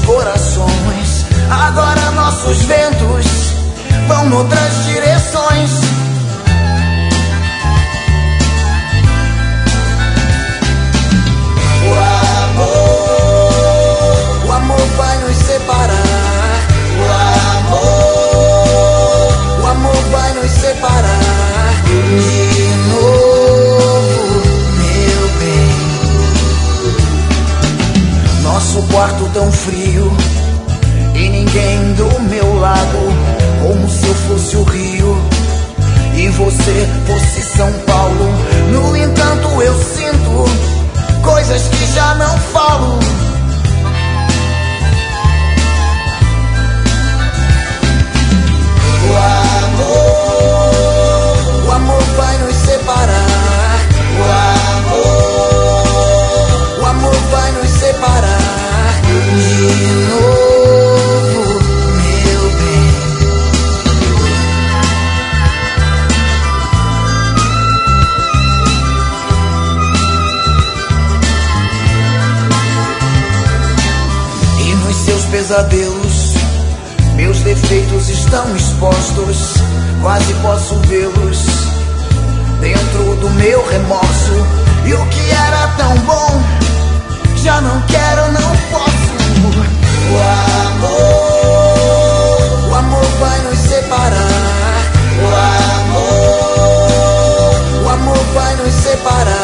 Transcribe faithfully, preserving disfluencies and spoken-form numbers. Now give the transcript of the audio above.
corações. Agora nossos ventos vão noutras direções. O amor, o amor vai nos separar. O amor, o amor vai nos separar de novo, meu bem. Nosso quarto tão frio e ninguém do meu lado, como se eu fosse o Rio e você fosse São Paulo. No entanto eu sinto coisas que já não falo. O amor, o amor vai nos separar. O amor, o amor vai nos separar de novo, meu bem. E nos seus pesadelos meus defeitos estão expostos, quase posso vê-los dentro do meu remorso. E o que era tão bom, já não quero, não posso. O amor, o amor vai nos separar. O amor, o amor vai nos separar.